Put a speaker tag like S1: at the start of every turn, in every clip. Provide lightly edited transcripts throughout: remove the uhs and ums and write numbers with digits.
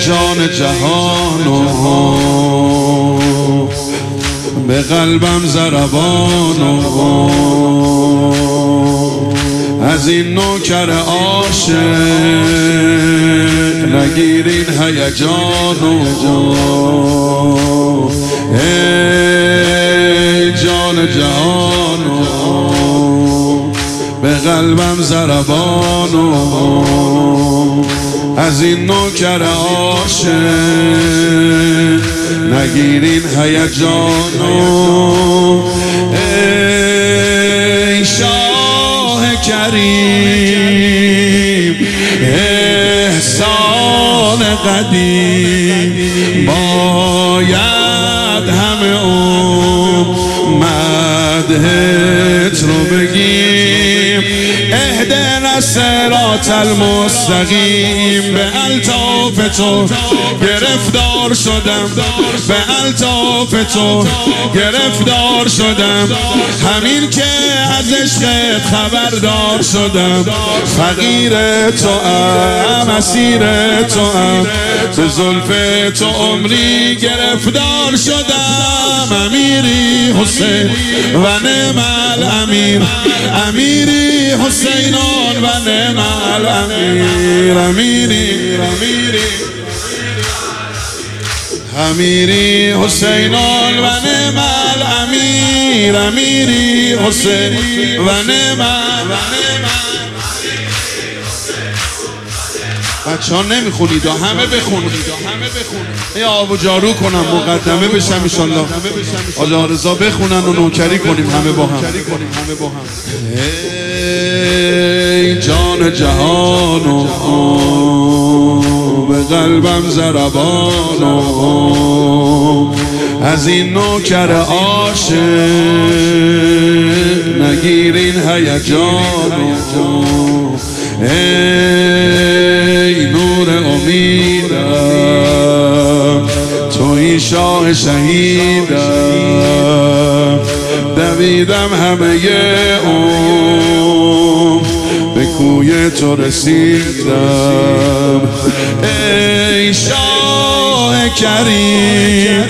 S1: جان جهانو به قلبم ضربانو از این نوکر عاشق نگیرین هیجانو ای جان جهانو به قلبم ضربانو از این نوکر عاشق نگیرین هیجانو ای شاه کریم احسان قدیم باید همه مدحت رو بگیم اهدنا الصراط المستقیم به الطاف تو گرفتار شدم به الطاف تو گرفتار شدم همین که از عشقت خبردار شدم فقیر تو ام اسیر تو ام به زلف تو عمری گرفتار شدم امیری حسین و نعم الامیر امیری حسینان و نعم الامیر امیری حسینان و نعم الامیر امیری حسین و نعم بچه ها نمیخونید همه بخونید یه آب و جارو کنم مقدمه بشم انشالله آجا رضا بخونن و نوکری کنیم همه با هم ای جان جهانو به قلبم ضربانو از این نوکر عاشق نگیرین هیجانو ای نور امیدم توی شاه شهیدم دویدم همه عمر به کوی تو رسیدم ای شاه کریم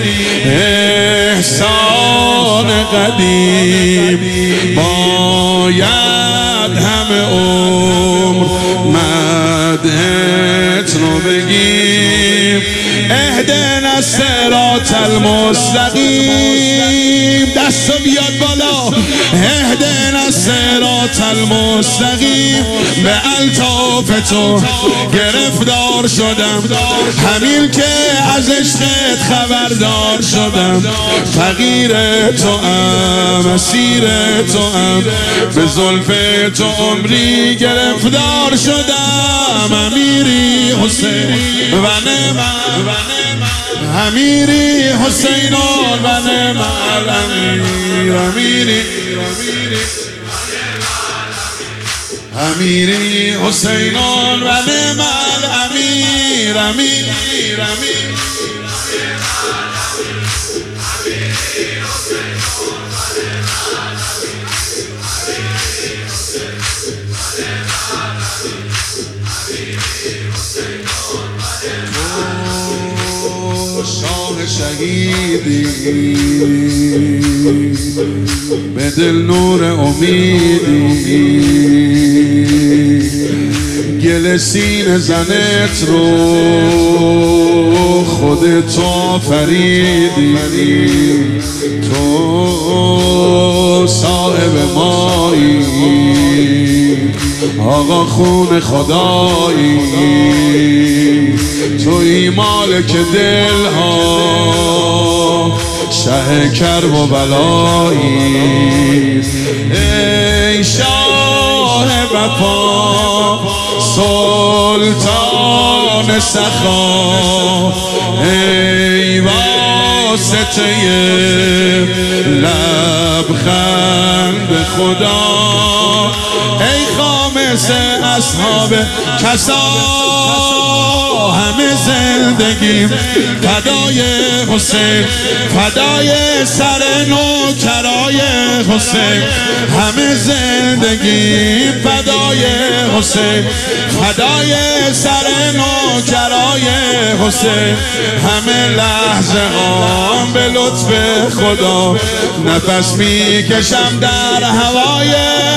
S1: احسان قدیم باید همه عمر مدحت رو بگیم اهدنا الصراط المستقیم دستو بیاد بالا اهدنا الصراط المستقیم به الطاف تو گرفتار شدم همین که از عشقت خبردار شدم فقیر تو ام اسیر تو ام به زلف تو عمری گرفتار شدم امیری حسین و نعم امیری حسینان و نعم الامیر امیری حسینان و نعم الامیر شاه شهیدی به دل نور امیدی گل سینه زنت رو خودت آفریدی تو صاحب مایی آقا خون خدایی توی مالک دل ها شه کرب و بلایی ای شاه وفا سلطان سخا ای واسطه لبخند خدا ای خامس اصحاب کسا همه زندگیم فدای حسین فدای سر نوکرای حسین همه زندگیم فدای حسین فدای سر نوکرای حسین همه لحظه هام به لطف خدا نفس میکشم در هوای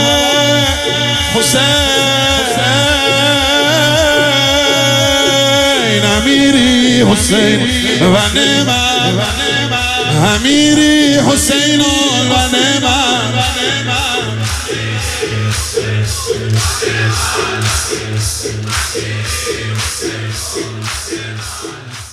S1: حسین امیری حسین و نعمت امیری حسین و نعمت